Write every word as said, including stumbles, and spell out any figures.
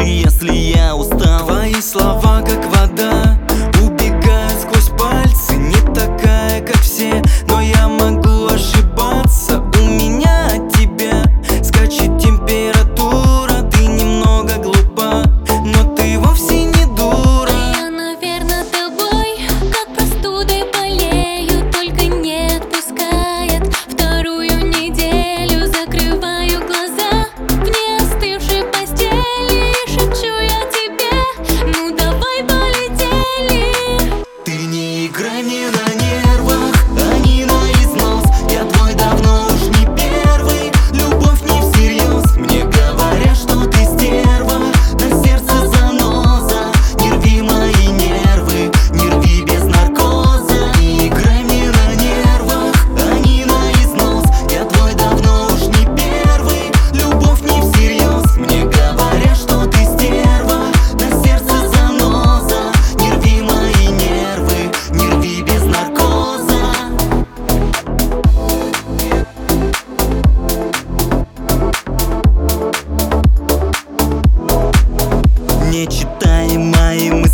если я устал. Твои слова как вода убегают сквозь пальцы. Не такая, как все, но я могу ошибаться. У меня от тебя скачет температура. Ты немного глупа, но ты вовсе не дура. Я, наверное, тобой как простудой болею, только не отпускает. Вторую неделю закрываю глаза в неостывшей постели и шепчу я тебе: ну давай полетели. Ты не играй мне на нервах, они на износ. Я твой давно уж не первый, любовь не всерьез. Мне говорят, что ты стерва, на сердце заноза. Не рви мои нервы, не рви без наркоза. Не играй мне на нервах, они на износ. Я твой давно уж не первый, любовь не всерьез. Мне говорят, что ты стерва, на сердце заноза. Не рви мои нервы, не рви без наркоза. Не читай мои мысли.